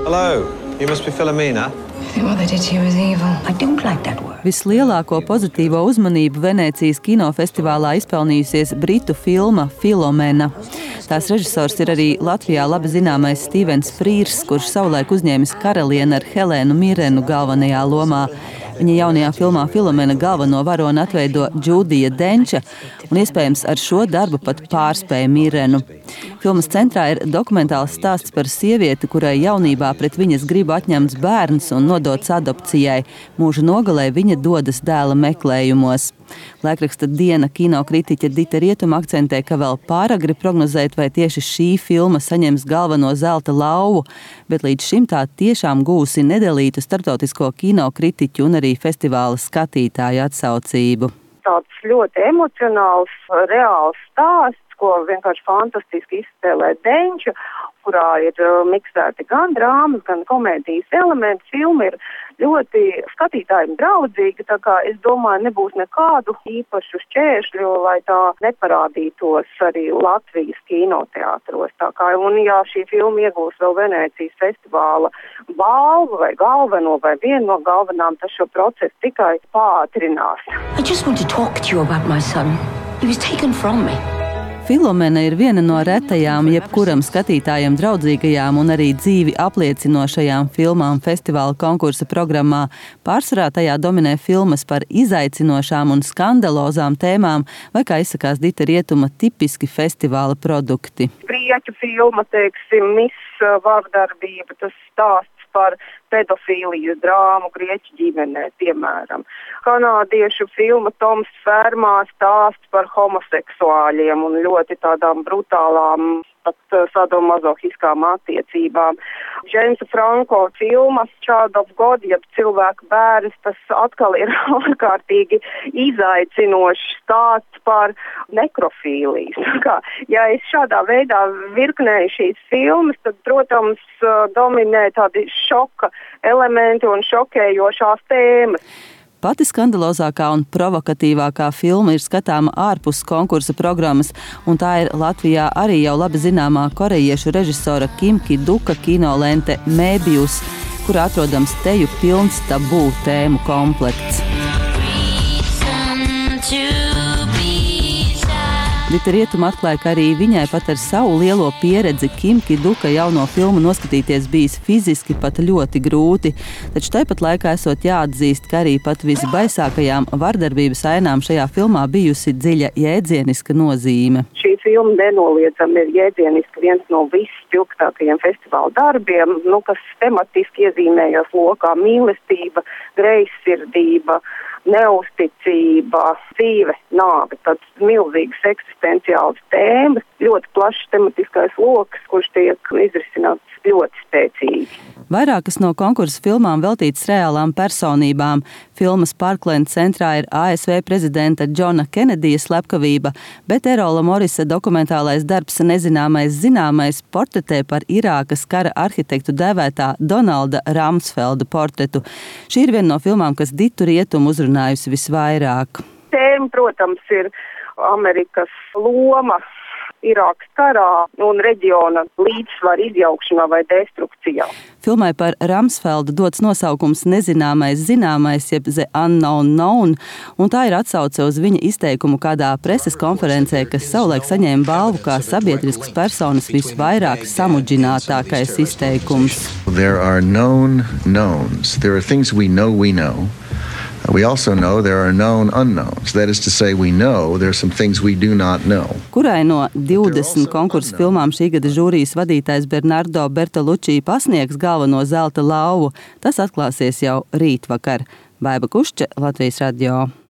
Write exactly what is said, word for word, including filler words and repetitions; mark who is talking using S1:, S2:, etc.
S1: Hello, you must be Philomena.
S2: What they did to you is evil. I don't like that word.
S3: Vislielāko pozitīvo uzmanību Venēcijas kinofestivālā izpelnījusies britu filma Filomena. Tās režisors ir arī Latvijā labi zināmais Stīvens Frīrs, kurš savulaik uzņēmis Karalieni ar Helēnu Mirenu galvenajā lomā. Viņa jaunajā filmā Filomena galveno varoni atveido Džūdija Denča, un iespējams ar šo darbu pat pārspēja Mirenu. Filmas centrā ir dokumentāls stāsts par sievieti, kurai jaunībā pret viņas gribu atņemts bērns un nodots adopcijai. Mūža nogalē viņa dodas dēla meklējumos. Laikraksta Diena kinokritiķe Dita Rietuma akcentē, ka vēl pāragri prognozēt, vai tieši šī filma saņems galveno zelta lauvu, bet līdz šim tā tiešām gūsi nedalītu starptautisko kinokritiķu un arī festivāla skatītāju atsaucību.
S4: Tāds ļoti emocionāls, reāls stāsts, ko vienkārši fantastiski izspēlē Denča, kurā ir miksēti gan drāmas, gan komēdijas elementi. Filma ir ļoti skatītājiem draudzīga, tā kā es domāju, nebūs nekādu īpašu šķēršļu, lai tā neparādītos arī Latvijas kinoteātros. Tā kā, un ja šī filma iegūs vēl Venēcijas festivāla balvu vai galveno vai vienu no galvenām, tas šo procesu tikai pātrinās.
S2: I just want to talk to you about my son. He was taken from me.
S3: Filomena ir viena no retajām, jebkuram skatītājam draudzīgajām un arī dzīvi apliecinošajām filmām festivāla konkursa programmā. Pārsvarā tajā dominē filmas par izaicinošām un skandalozām tēmām, vai, kā izsakās Dita Rietuma, tipiski festivāla produkti.
S4: Grieķu filma, teiksim, Miss vardarbība, tas stāsts par pedofīlijas drāmu Grieķu ģimenē, piemēram. Kanādiešu filma Toms Fermā stāsts par homoseksuāļiem un ļoti tādām brutālām, pat sadomazohiskām attiecībām. Džeimsa Franko filma Child of God, jeb cilvēku bērns, tas atkal ir ārkārtīgi izaicinošs stāsts par nekrofīlijas. Kā, ja es šādā veidā virknēju šīs filmas, tad, protams, dominē tādi šoka elementi un šokējošās tēmas.
S3: Pati skandalozākā un provokatīvākā filma ir skatāma ārpus konkursa programmas, un tā ir Latvijā arī jau labi zināmā korejiešu režisora Kim Ki-duka kinolente Mēbijus, kur atrodams teju pilns tabū tēmu komplekts. Dita Rietuma atklāja, ka arī viņai pat ar savu lielo pieredzi Kim Ki-duka jauno filmu noskatīties bijis fiziski pat ļoti grūti, taču tāpat laikā esot jāatzīst, ka arī pat visbaisākajām vardarbības ainām šajā filmā bijusi dziļa jēdzieniska nozīme.
S4: Šī filma nenoliedzami ir jēdzieniski viens no visspilgtākajiem festivāla darbiem, nu, kas tematiski iezīmējās lokā mīlestība, greizsirdība, neusticība, dzīve, nāve, tāds milzīgs eksistenciāls tēmas, ļoti plašs tematiskais loks, kurš tiek izrisināts ļoti spēcīgi.
S3: Vairākas no konkursa filmām veltītas reālām personībām. Filmas Parkland centrā ir A S V prezidenta Džona Kenedija slepkavība, bet Erola Morisa dokumentālais darbs Nezināmais zināmais portretē par Irākas kara arhitektu dēvētā Donalda Rumsfelda portretu. Šī ir viena no filmām, kas Ditu Rietumu uzrunājusi visvairāk.
S4: Tēma, protams, ir Amerikas loma Irākas karā un reģiona līdzsvaru izjaukšanā vai destrukcijā.
S3: Filmai par Rumsfeldu dots nosaukums Nezināmais zināmais, jeb The Unknown Known, un tā ir atsauce uz viņa izteikumu kādā preses konferencē, kas savulaik saņēma balvu kā sabiedriskas personas visvairāk samudžinātākais izteikums.
S5: There are known knowns. There are things we know we know. We also know there are known unknowns. That is to say, we know there are some things we do not know.
S3: Kurai no divdesmit konkursu filmām šī gada žūrijas vadītājs Bernardo Bertolucci pasniegs galveno zelta lauvu, tas atklāsies jau rītvakar. Baiba Kušča, Latvijas radio.